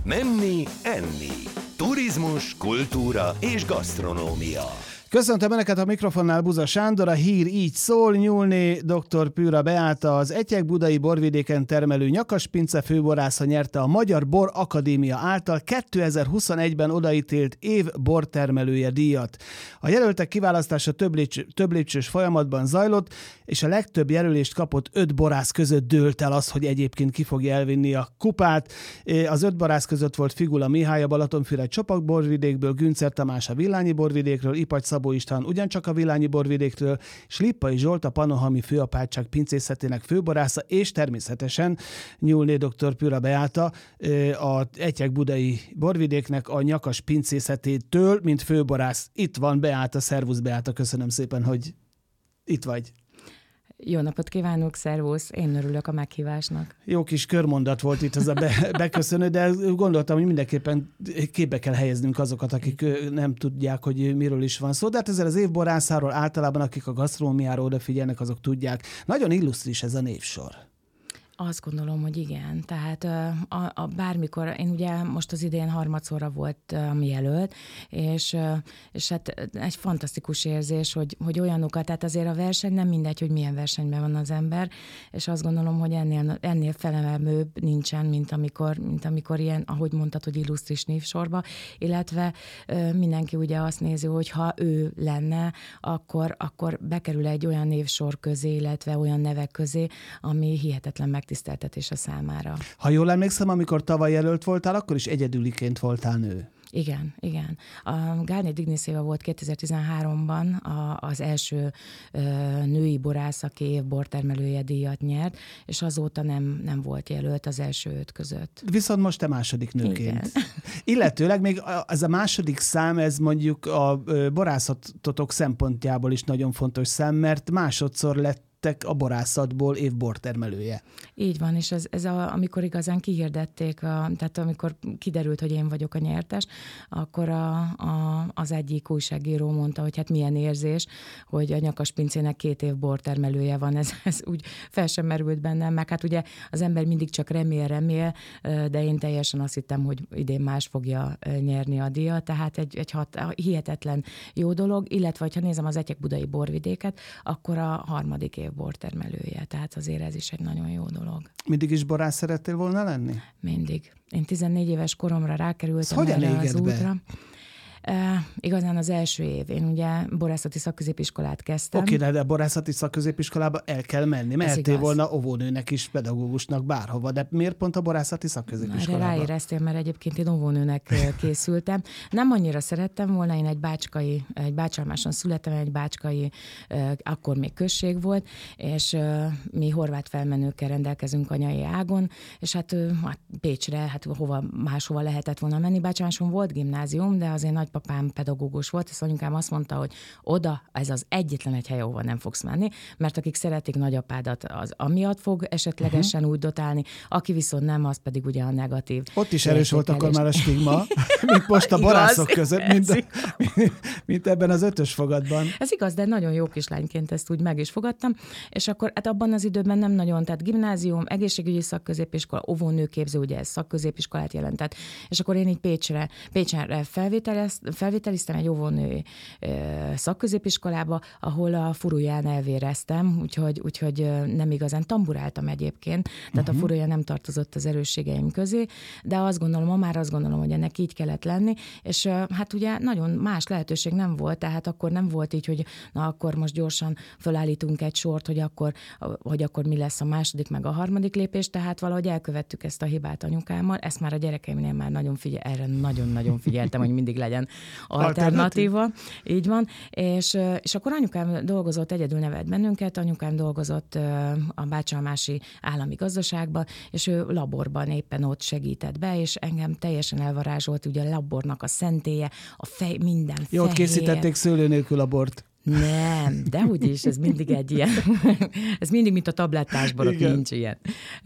Menni, enni. Turizmus, kultúra és gasztronómia. Köszöntöm Önöket, a mikrofonnál Buza Sándor, a hír így szól. Nyúlné dr. Püra Beáta, az Etyek-budai borvidéken termelő Nyakaspince főborásza nyerte a Magyar Bor Akadémia által 2021-ben odaítélt év bortermelője díjat. A jelöltek kiválasztása több lépcsős folyamatban zajlott, és a legtöbb jelölést kapott 5 borász között dőlt el az, hogy egyébként ki fogja elvinni a kupát. Az 5 borász között volt Figula Mihály a Balatonfüred Csopak borvidékből, Güncer Tamás a Villányi borvidékről, Ipagy Szabó István ugyancsak a Villányi borvidékről, és Lippai Zsolt a Pannonhalmi Főapátság pincészetének főborásza, és természetesen Nyúlné dr. Püra Beáta a Etyek-budai borvidéknek a Nyakas pincészetétől, mint főborász. Itt van Beáta, szervusz Beáta, köszönöm szépen, hogy itt vagy. Jó napot kívánok, szervusz! Én örülök a meghívásnak. Jó kis körmondat volt itt az a beköszönő, de gondoltam, hogy mindenképpen képbe kell helyeznünk azokat, akik nem tudják, hogy miről is van szó. De hát ezzel az évborászáról általában, akik a gasztronómiára odafigyelnek, azok tudják. Nagyon illusztris ez a névsor. Azt gondolom, hogy igen. Tehát bármikor, én ugye most az idén harmadszorra voltam jelölt, és hát egy fantasztikus érzés, hogy olyanokat, tehát azért a verseny nem mindegy, hogy milyen versenyben van az ember, és azt gondolom, hogy ennél felemelőbb nincsen, mint amikor ilyen, ahogy mondtad, hogy illusztris névsorba, illetve mindenki ugye azt nézi, hogy ha ő lenne, akkor bekerül egy olyan névsor közé, illetve olyan nevek közé, ami hihetetlen megtiszteltetés a számára. Ha jól emlékszem, amikor tavaly jelölt voltál, akkor is egyedüliként voltál nő. Igen. A Gálné Digniszéva volt 2013-ban az első női borász, aki év bortermelője díjat nyert, és azóta nem volt jelölt az első 5 között. Viszont most te második nőként. Igen. Illetőleg még ez a második szám, ez mondjuk a borászatotok szempontjából is nagyon fontos szám, mert másodszor lett a borászatból évbortermelője. Így van, és ez amikor igazán kihirdették, tehát amikor kiderült, hogy én vagyok a nyertes, akkor az egyik újságíró mondta, hogy hát milyen érzés, hogy a Nyakaspincének 2 év bortermelője van, ez úgy fel sem merült bennem, meg hát ugye az ember mindig csak remél, de én teljesen azt hittem, hogy idén más fogja nyerni a díjat, tehát egy hihetetlen jó dolog, illetve ha nézem az Etyek-budai borvidéket, akkor a harmadik év bortermelője, tehát azért ez is egy nagyon jó dolog. Mindig is borász szerettél volna lenni? Mindig. Én 14 éves koromra rákerültem erre az útra. Igazán az első év. Én ugye borászati szakközépiskolát kezdtem. Oké, de a borászati szakközépiskolába el kell menni. Mehettél volna óvónőnek is, pedagógusnak bárhova, de miért pont a borászati szakközépiskolába? Erre ráéreztél, mert egyébként én óvónőnek készültem. Nem annyira szerettem volna, én egy Bácsalmáson születtem, egy bácskai, akkor még község volt, és mi horvát felmenőkkel rendelkezünk anyai ágon, és hát Pécsre, máshova lehetett volna menni. Bácsalmáson volt gimnázium, de azért nagypapám pedagógus volt, és anyukám azt mondta, hogy oda, ez az egyetlen egy hely, ahova nem fogsz menni, mert akik szeretik nagyapádat, az amiatt fog esetlegesen úgy dotálni, aki viszont nem, az pedig ugye a negatív. Ott is erős volt akkor már a stigma, mint most a borászok között, mint ebben az 5-ös fogadban. Ez igaz, de nagyon jó kislányként ezt úgy meg is fogadtam, és akkor hát abban az időben nem nagyon, tehát gimnázium, egészségügyi szakközépiskola, óvónőképző, ugye ez szakközépiskolát jelentett, és akkor én így Pécsre felvételiztem egy óvónői szakközépiskolába, ahol a furuján elvéreztem, úgyhogy nem igazán tamburáltam egyébként, tehát a furuja nem tartozott az erősségeim közé, de azt gondolom, hogy ennek így kellett lenni, és hát ugye nagyon más lehetőség nem volt, tehát akkor nem volt így, hogy na akkor most gyorsan fölállítunk egy sort, hogy akkor mi lesz a második, meg a harmadik lépés, tehát valahogy elkövettük ezt a hibát anyukámmal, ezt már a gyerekeimnél már erre nagyon-nagyon figyeltem, hogy mindig legyen alternatíva. Így van. És akkor anyukám dolgozott, egyedül nevelt bennünket, anyukám dolgozott a Bácsalmási Állami Gazdaságban, és ő laborban éppen ott segített be, és engem teljesen elvarázsolt, ugye a labornak a szentélye, minden fehér. Jó, ott készítették szőlő nélkül a bort. Nem, dehogy is, ez mindig egy ilyen, ez mindig, mint a tablettásban, ott nincs ilyen.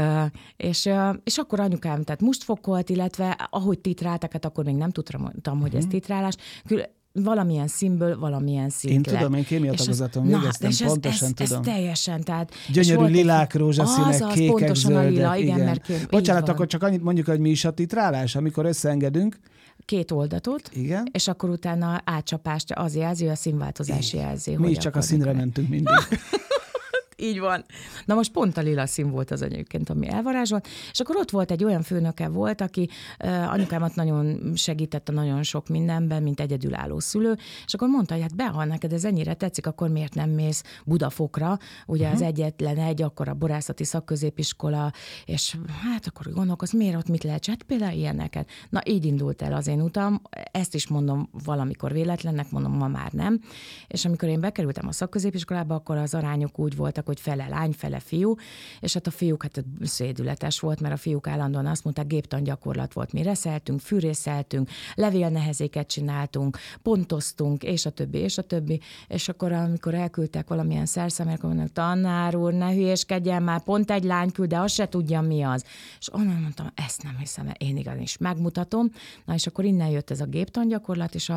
És akkor anyukám, tehát mustfokolt, illetve ahogy titráltak, hát akkor még nem tudtam, hogy ez titrálás. valamilyen színből valamilyen szint Én lett. tudom, én kémiatagozaton végeztem, pontosan tudom. Ez teljesen, tehát... Gyönyörű lilák, rózsaszínek, kékek, pontosan zöldek. A lila, igen, mert bocsánat, akkor csak annyit mondjuk, hogy mi is a titrálás, amikor összeengedünk. 2 oldatot, igen. És akkor utána átcsapást az jelzi, a színváltozás jelzi. Mi is csak a színre mentünk mindig. Így van. Na most pont a lila szín volt az egyébként, ami elvarázsolt, és akkor ott volt egy olyan főnöke volt, aki anyukámat nagyon segítette nagyon sok mindenben, mint egyedülálló szülő, és akkor mondta, hogy hát ha neked ez ennyire tetszik, akkor miért nem mész Budafokra, ugye az egyetlen akkor a borászati szakközépiskola, és hát akkor gondolkoz, miért ott mit lehet, hát például ilyeneket. Na így indult el az én utam, ezt is mondom valamikor véletlennek, mondom ma már nem, és amikor én bekerültem a szakközépiskolába, akkor az arányok úgy voltak, hogy fele lány, fele fiú, és hát a fiúk szédületes volt, mert a fiúk állandóan azt mondták, géptangyakorlat volt, mi reszeltünk, fűrészeltünk, levélnehezéket csináltunk, pontoztunk, és a többi, és a többi, és akkor amikor elküldtek valamilyen szerszemért, akkor mondták, tanár úr, ne hülyéskedjen már, pont egy lány küld, de azt se tudja, mi az. És onnan mondtam, ezt nem hiszem, mert én igenis megmutatom. Na és akkor innen jött ez a géptangyakorlat, és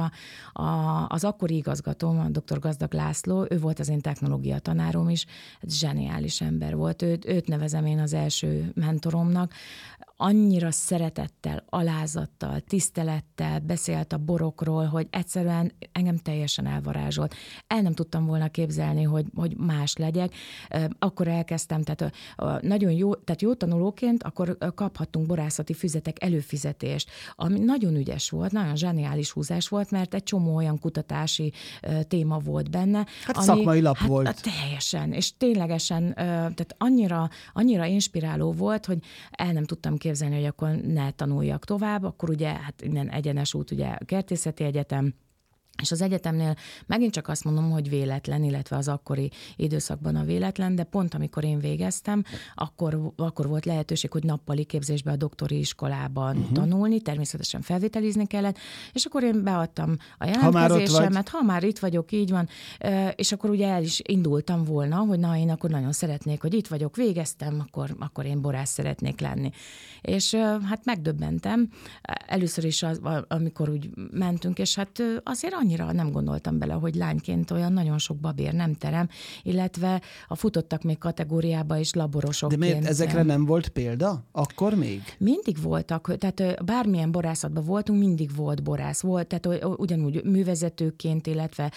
az akkori igazgatóm, a dr. Gazdag László, ő volt az én technológia tanárom is, zseniális ember volt, őt nevezem én az első mentoromnak, annyira szeretettel, alázattal, tisztelettel beszélt a borokról, hogy egyszerűen engem teljesen elvarázsolt. El nem tudtam volna képzelni, hogy más legyek. Akkor elkezdtem, tehát nagyon jó, tehát jó tanulóként akkor kaphattunk borászati füzetek előfizetést, ami nagyon ügyes volt, nagyon zseniális húzás volt, mert egy csomó olyan kutatási téma volt benne. Hát ami, szakmai lap volt. Teljesen, és ténylegesen, tehát annyira inspiráló volt, hogy el nem tudtam képzelni, hogy akkor ne tanuljak tovább, akkor ugye hát innen egyenes út, ugye a Kertészeti Egyetem, és az egyetemnél megint csak azt mondom, hogy véletlen, illetve az akkori időszakban a véletlen, de pont amikor én végeztem, akkor volt lehetőség, hogy nappali képzésbe a doktori iskolában tanulni, természetesen felvételizni kellett, és akkor én beadtam a jelentkezésemet, ha már itt vagyok, így van, és akkor ugye el is indultam volna, hogy na, én akkor nagyon szeretnék, hogy itt vagyok, végeztem, akkor én borász szeretnék lenni. És hát megdöbbentem, először is amikor úgy mentünk, és hát azért annyira nem gondoltam bele, hogy lányként olyan nagyon sok babér nem terem, illetve a futottak még kategóriába is laborosokként. De miért ezekre nem volt példa? Akkor még? Mindig voltak, tehát bármilyen borászatban voltunk, mindig volt borász. Volt, tehát ugyanúgy művezetőként, illetve...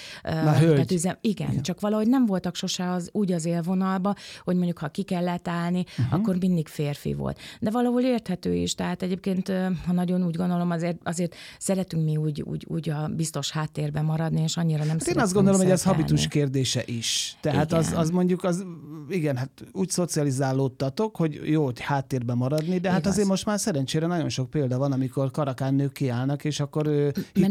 Igen, csak valahogy nem voltak sose úgy az élvonalba, hogy mondjuk ha ki kellett állni, akkor mindig férfi volt. De valahol érthető is, tehát egyébként, ha nagyon úgy gondolom, azért szeretünk mi úgy a biztos háttérben maradni, és annyira nem szeretünk. Én azt gondolom, hogy ez habitus kérdése is. Tehát az mondjuk, igen, hát úgy szocializálódtatok, hogy jó, hogy háttérben maradni, de hát azért most már szerencsére nagyon sok példa van, amikor karakán nők kiállnak, és akkor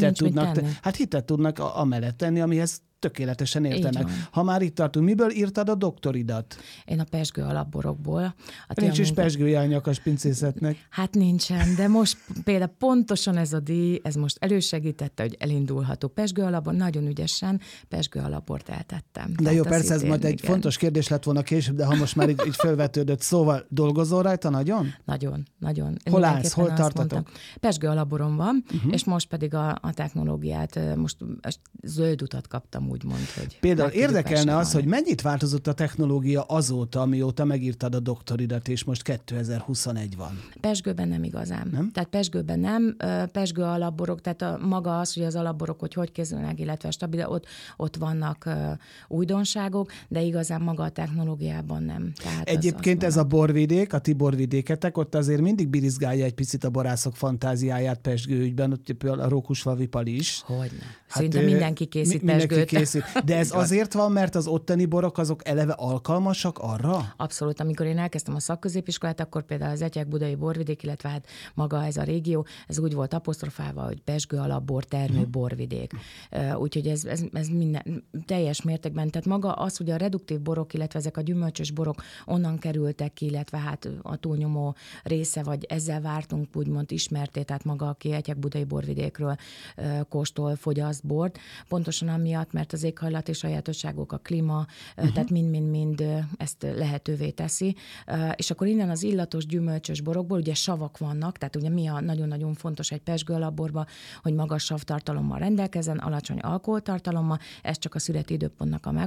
hitet tudnak amellett tenni, amihez tökéletesen értenek. Ha már itt tartunk, miből írtad a doktoridat? Én a pezsgő alapborokból. Nincs is pezsgője a nyakaspincészetnek. Hát nincsen, de most például pontosan ez a díj, ez most elősegítette, hogy elindulhatok. Pezsgő alapból nagyon ügyesen pezsgő alapbort eltettem. De jó, persze ez majd egy fontos kérdés lett volna később, de ha most már így felvetődött, szóval dolgozol rajta nagyon? Nagyon. Hol állsz, hol tartatok? Pezsgő alaporon van, és most pedig a technológiát, most zöld utat kaptam, úgymond, hogy... Például érdekelne az, hogy mennyit változott a technológia azóta, amióta megírtad a doktoridat, és most 2021 van. Pezsgőben nem igazán. Nem? Tehát pezsgőben nem, pezsgő alapborok, tehát maga az, hogy az alapborok, hogy készülnek, illetve stabil, ott vannak újdonságok, de igazán maga a technológiában nem. Tehát egyébként ez a borvidék, a ti borvidéketek, ott azért mindig birizgálja egy picit a borászok fantáziáját pezsgő ügyben, ott például a Rókusfalvi Pali is. Hogyne. Szinte mindenki készít pezsgőt. De ez azért van, mert az ottani borok azok eleve alkalmasak arra? Abszolút. Amikor én elkezdtem a szakközépiskolát, akkor például az Etyek-budai borvidék, illetve hát maga ez a régió, ez úgy volt apostrofálva, hogy pezsgő alapbor termő borvidék. Úgyhogy ez minden teljes mértékben. Tehát maga az, hogy a reduktív borok, illetve ezek a gyümölcsös borok onnan kerültek ki, illetve hát a túlnyomó része, vagy ezzel vártunk úgymond ismerté, tehát maga, aki Etyek-budai borvidékről kóstol, fogyaszt bort, pontosan amiatt, mert mert az éghajlati sajátosságok, a klíma, tehát mind-mind-mind ezt lehetővé teszi. És akkor innen az illatos gyümölcsös borokból ugye savak vannak, tehát ugye mi a nagyon-nagyon fontos egy pezsgő alapborba, hogy magas savtartalommal rendelkezzen, alacsony alkoholtartalommal, ez csak a születi időpontnak a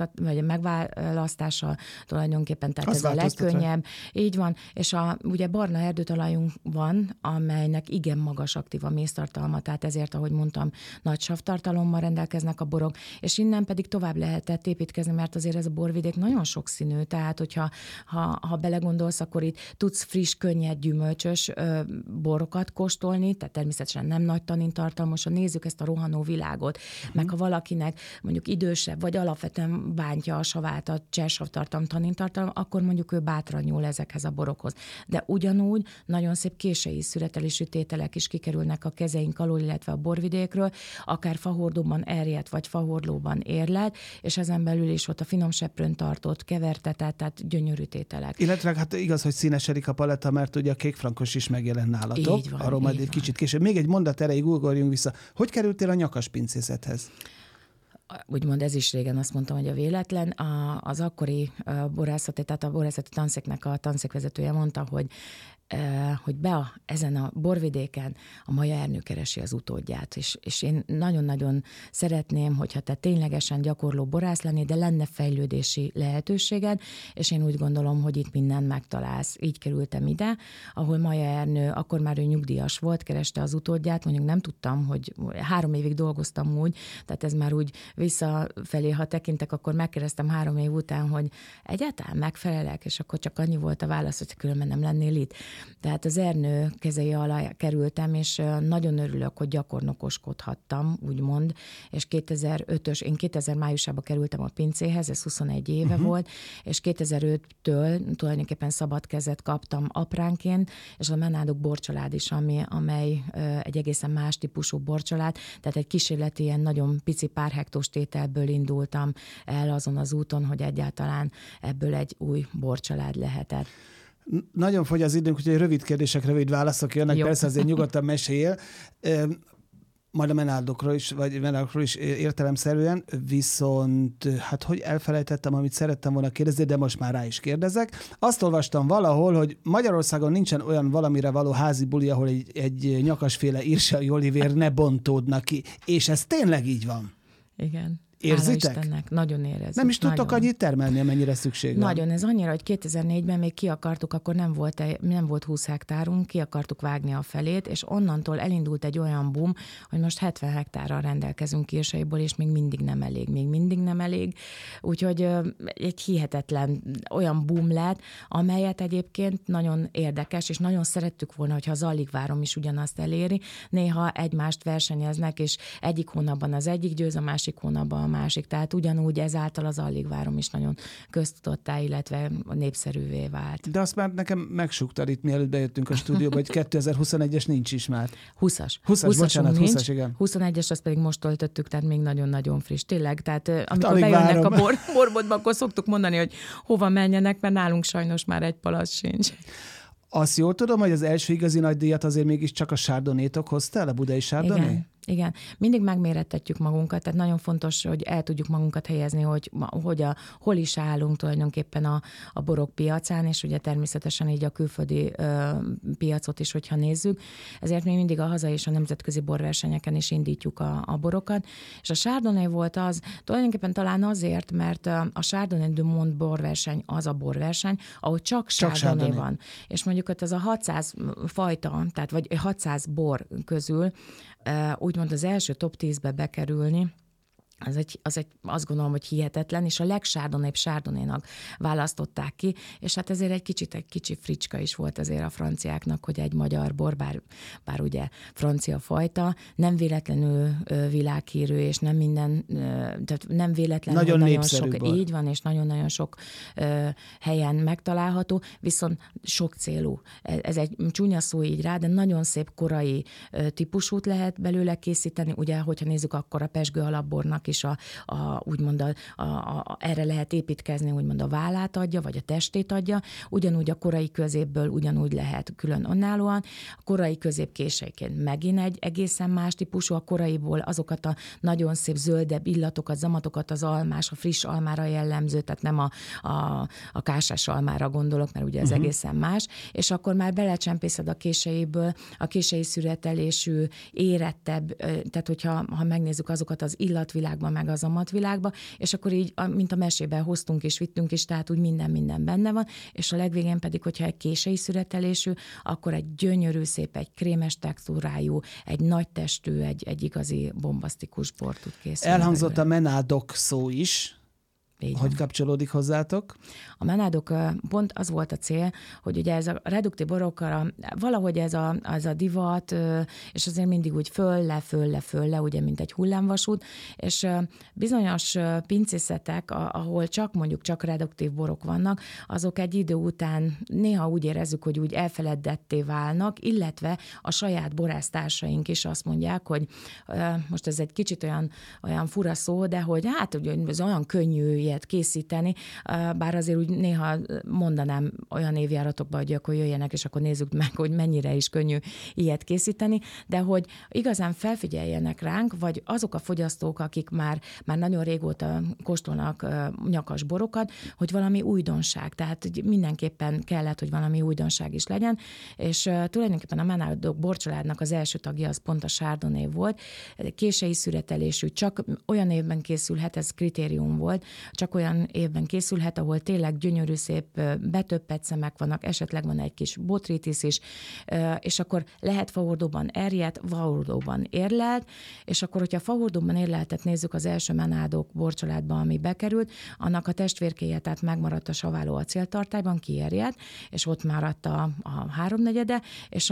megválasztása tulajdonképpen, tehát ez a legkönnyebb. Így van, és ugye barna erdőtalajunk van, amelynek igen magas aktív a méztartalma, tehát ezért, ahogy mondtam, nagy savtartalommal rendelkeznek a borok, és innen pedig tovább lehetett építkezni, mert azért ez a borvidék nagyon sokszínű, tehát hogyha ha belegondolsz, akkor itt tudsz friss, könnyed, gyümölcsös borokat kóstolni, tehát természetesen nem nagy tanintartalmasan, nézzük ezt a rohanó világot, meg ha valakinek mondjuk idősebb, vagy alapvetően bántja a savát, a csersavtartalom, tanintartalom, akkor mondjuk ő bátran nyúl ezekhez a borokhoz. De ugyanúgy nagyon szép kései szüretelésű tételek is kikerülnek a kezeink alól, illetve a borvidékről, akár fahordóban erjedt, vagy fahorlóban érlelt, és ezen belül is ott a finom seprőn tartott, kevertetett, tehát gyönyörű tételek. Illetve hát igaz, hogy színesedik a paletta, mert ugye a kékfrankos is megjelent nálatok. Így van, arról majd egy kicsit később. Még egy mondat erejéig ugorjunk vissza. Hogy kerültél a nyakaspincészethez? Úgymond ez is régen azt mondtam, hogy a véletlen. Az akkori borászati, tehát a borászati tanszéknek a tanszékvezetője mondta, hogy ezen a borvidéken a Maja Ernő keresi az utódját, és én nagyon-nagyon szeretném, hogyha te ténylegesen gyakorló borász lennél, de lenne fejlődési lehetőséged, és én úgy gondolom, hogy itt mindent megtalálsz. Így kerültem ide, ahol Maja Ernő, akkor már ő nyugdíjas volt, kereste az utódját, mondjuk nem tudtam, hogy 3 évig dolgoztam úgy, tehát ez már úgy visszafelé, ha tekintek, akkor megkérdeztem 3 év után, hogy egyáltalán megfelelek, és akkor csak annyi volt a válasz, hogy különben nem lennél itt. Tehát az Ernő kezei alá kerültem, és nagyon örülök, hogy gyakornokoskodhattam, úgymond, és én 2000 májusában kerültem a pincéhez, ez 21 éve volt, és 2005-től tulajdonképpen szabad kezet kaptam apránként, és a Menádok borcsalád is, amely egy egészen más típusú borcsalád, tehát egy kísérleti ilyen nagyon pici pár hektós tételből indultam el azon az úton, hogy egyáltalán ebből egy új borcsalád lehetett. Nagyon fogy az időnk, úgyhogy rövid kérdések, rövid válaszok jönnek. Jó. Persze azért nyugodtan meséljél. Majd a Menádokról is értelemszerűen, viszont hát hogy elfelejtettem, amit szerettem volna kérdezni, de most már rá is kérdezek. Azt olvastam valahol, hogy Magyarországon nincsen olyan valamire való házi buli, ahol egy nyakasféle írsai olivér ne bontódna ki. És ez tényleg így van. Igen. Érzitek? Istennek, nagyon érezzük. Nem is tudtok annyit termelni, amennyire szükség van. Nagyon, ez annyira, hogy 2004-ben még ki akartuk, akkor nem volt 20 hektárunk, ki akartuk vágni a felét, és onnantól elindult egy olyan boom, hogy most 70 hektárral rendelkezünk írsaiból, és még mindig nem elég. Úgyhogy egy hihetetlen olyan boom lett, amelyet egyébként nagyon érdekes, és nagyon szerettük volna, hogyha az Aligvárom is ugyanazt eléri. Néha egymást versenyeznek, és egyik hónapban az egyik győz, a másik hónapban a másik. Tehát ugyanúgy ezáltal az Aligvárom is nagyon köztudottá, illetve népszerűvé vált. De azt már nekem megsúgtad itt, mielőtt bejöttünk a stúdióba, hogy 2021-es nincs is már. 20-as. 20-as, igen. 21-es, azt pedig most töltöttük, tehát még nagyon-nagyon friss. Tényleg, tehát amikor bejönnek a borbotba, akkor szoktuk mondani, hogy hova menjenek, mert nálunk sajnos már egy palasz sincs. Azt jól tudom, hogy az első igazi nagy díjat azért mégiscsak a Chardonnay-tok hozta el, a budai Chardonnay? Igen, mindig megmérettetjük magunkat, tehát nagyon fontos, hogy el tudjuk magunkat helyezni, hol is állunk tulajdonképpen a borok piacán, és ugye természetesen így a külföldi piacot is, hogyha nézzük. Ezért mi mindig a hazai és a nemzetközi borversenyeken is indítjuk a borokat. És a Chardonnay volt az, tulajdonképpen talán azért, mert a Chardonnay du Monde borverseny az a borverseny, ahol csak Chardonnay van. És mondjuk ott az a 600 fajta, tehát vagy 600 bor közül úgymond az első top 10-be bekerülni, azt gondolom, hogy hihetetlen, és a legsárdonnébb Chardonnaynak választották ki, és hát ezért egy kicsi fricska is volt azért a franciáknak, hogy egy magyar bor, bár ugye francia fajta, nem véletlenül világhírű, és nem minden, tehát nem véletlenül nagyon sok, bor. Így van, és nagyon-nagyon sok helyen megtalálható, viszont sok célú. Ez egy csúnya szó így rá, de nagyon szép korai típusút lehet belőle készíteni, ugye, hogyha nézzük, akkor a pezsgő alapbornak is úgymond erre lehet építkezni, úgymond a vállát adja, vagy a testét adja, ugyanúgy a korai középből ugyanúgy lehet külön önállóan. A korai közép késeiként megint egy egészen más típusú, a koraiból azokat a nagyon szép zöldebb illatokat, zamatokat, az almás, a friss almára jellemző, tehát nem a kásás almára gondolok, mert ugye ez egészen más, és akkor már belecsempészed a késeiből, a kései szüretelésű, érettebb, tehát hogyha megnézzük azokat az illatvilágban, meg az amatvilágban, és akkor így, mint a mesében hoztunk és vittünk is, tehát úgy minden benne van, és a legvégén pedig, hogyha egy kései szüretelésű, akkor egy gyönyörű, szép, egy krémes textúrájú, egy nagy testű, egy igazi bombasztikus bor tud készülni. Elhangzott a menádok szó is. Hogy kapcsolódik hozzátok? A menádok, pont az volt a cél, hogy ugye ez a reduktív borokkal, valahogy ez a divat, és azért mindig úgy fölle, ugye, mint egy hullámvasút, és bizonyos pincészetek, ahol csak reduktív borok vannak, azok egy idő után néha úgy érezzük, hogy úgy elfeledetté válnak, illetve a saját borásztársaink is azt mondják, hogy most ez egy kicsit olyan fura szó, de hogy hát ugye ez olyan könnyű ilyet készíteni, bár azért úgy néha mondanám olyan évjáratokban, hogy akkor jöjjenek, és akkor nézzük meg, hogy mennyire is könnyű ilyet készíteni, de hogy igazán felfigyeljenek ránk, vagy azok a fogyasztók, akik már nagyon régóta kóstolnak nyakas borokat, hogy valami újdonság, tehát mindenképpen kellett, hogy valami újdonság is legyen, és tulajdonképpen a menádok borcsaládnak az első tagja az pont a Chardonnay volt, kései szüretelésű, csak olyan évben készülhet, ez kritérium volt, csak olyan évben készülhet, ahol tényleg gyönyörű, szép betöppett szemek vannak, esetleg van egy kis botritis is, és akkor lehet fahordóban erjedt, fahordóban érlelt, és akkor, hogyha fahordóban érleltet nézzük az első menádok borcsaládba, ami bekerült, annak a testvérkéje, tehát megmaradt a saváló acéltartályban, kierjedt, és ott maradt a háromnegyede, és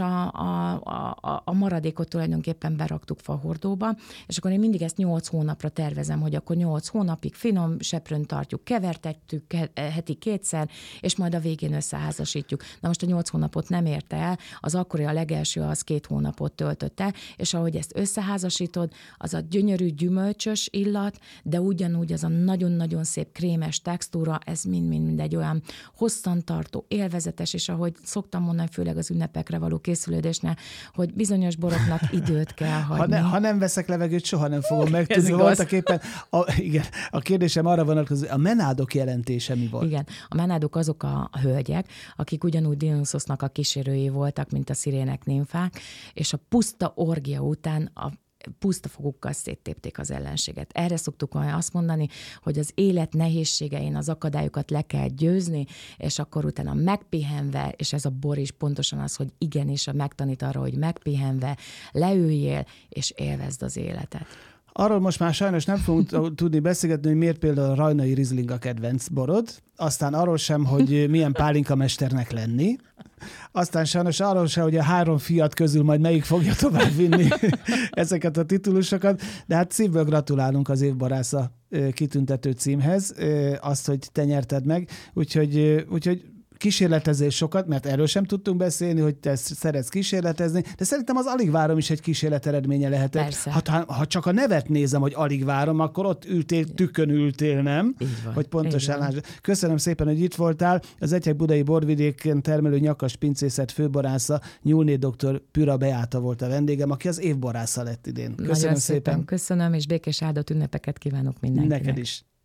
a maradékot tulajdonképpen beraktuk fahordóba, és akkor én mindig ezt 8 hónapra tervezem, hogy akkor 8 hónapig finom seprőn tartjuk, kevertetjük heti 2-szer, és majd a végén összeházasítjuk. Na most a 8 hónapot nem érte el, az akkori a legelső az 2 hónapot töltött el, és ahogy ezt összeházasítod, az a gyönyörű gyümölcsös illat, de ugyanúgy az a nagyon-nagyon szép krémes textúra, ez mind egy olyan hosszantartó, élvezetes, és ahogy szoktam mondani, főleg az ünnepekre való készülődésnél, hogy bizonyos boroknak időt kell hagyni. Ha nem veszek levegőt, soha nem fogom megtudni. Voltaképpen a kérdésem arra vonatkozik, a menádok jelentése mi volt? Igen, a menádok azok a hölgyek, akik ugyanúgy Dionyszosnak a kísérői voltak, mint a szirének, nimfák, és a puszta orgia után a puszta fogukkal széttépték az ellenséget. Erre szoktuk azt mondani, hogy az élet nehézségein az akadályokat le kell győzni, és akkor utána megpihenve, és ez a bor is pontosan az, hogy igenis megtanít arra, hogy megpihenve, leüljél, és élvezd az életet. Arról most már sajnos nem fogunk tudni beszélgetni, hogy miért például a rajnai Riesling a kedvenc borod, aztán arról sem, hogy milyen pálinkamesternek lenni, aztán sajnos arról sem, hogy a 3 fiat közül majd melyik fogja továbbvinni ezeket a titulusokat, de hát szívből gratulálunk az évborásza kitüntető címhez, azt, hogy te nyerted meg, úgyhogy kísérletezés sokat, mert erről sem tudtunk beszélni, hogy te szeretsz kísérletezni, de szerintem az alig várom is egy kísérlet eredménye lehetett. Ha csak a nevet nézem, hogy alig várom, akkor ott tükön ültél, nem? Van, hogy pontosan láss. Köszönöm szépen, hogy itt voltál. Az Etyek-budai borvidéken termelő nyakas pincészet főborásza, Nyúlné dr. Püra Beáta volt a vendégem, aki az évborásza lett idén. Köszönöm szépen. Köszönöm, és békés áldott ünnepeket kívánok mindenkinek. Neked is.